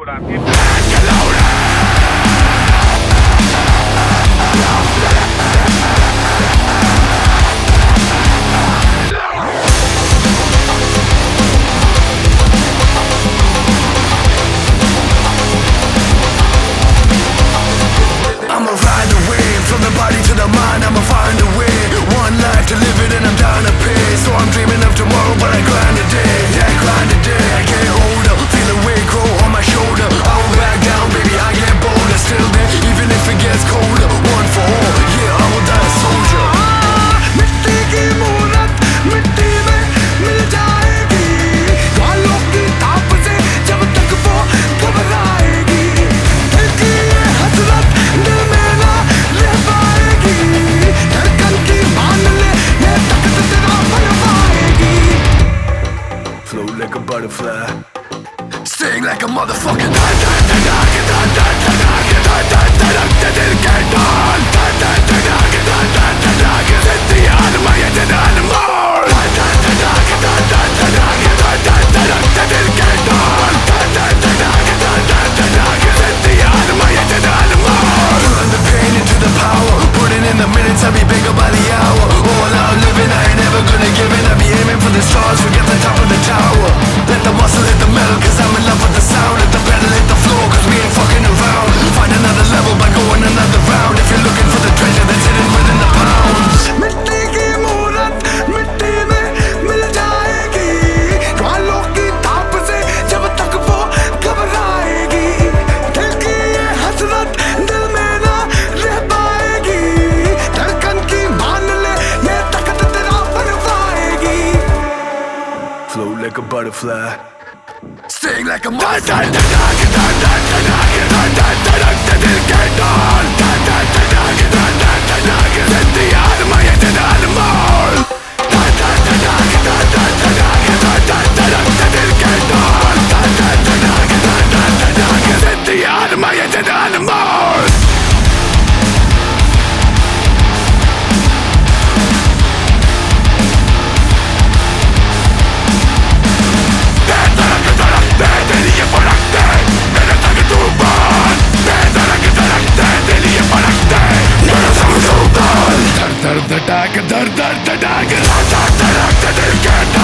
I'ma ride the wave from the body to the mind. I'ma find a way. One life to live it and I'm down to pay. So I'm dreaming of tomorrow, but I grind today. Yeah, grind today. I get older, feel the weight grow on my shoulder. I won't back down, baby. I get bolder. Still there, even if it gets colder. One for all, yeah, I will die a soldier. मिट्टी की मूरत मिट्टी में मिल जाएगी. ख्यालों की ताप से जब तक वो घबराएगी. दिल की ये हसरत दिल में ना रह पाएगी. धड़कन की मान ले ये ताकत तेरा बनवाएगी. Float like a butterfly, sting like a motherfucking turn the pain into the power, putting in the minutes, I'll be bigger by the hour. All out living, I ain't never gonna give in. I'll be aiming for the stars, forget the top of the tower. Let the muscle hit the metal, cause I'm in love with the sound. Let the pedal hit the floor, cause we ain't fucking around. Find another level by going another round. If you're looking for the treasure that's hidden within the pounds. मिट्टी की मूरत मिट्टी में मिल जाएगी. ख्यालों की ताप से जब तक वो घबराएगी. दिल की ये हसरत दिल में ना रह पाएगी. धड़कन की मान ले ये ताकत तेरा बनवाएगी. Float like a butterfly, sting like a Dar dar dar dar dar dar dar dar dar dar dar dar dar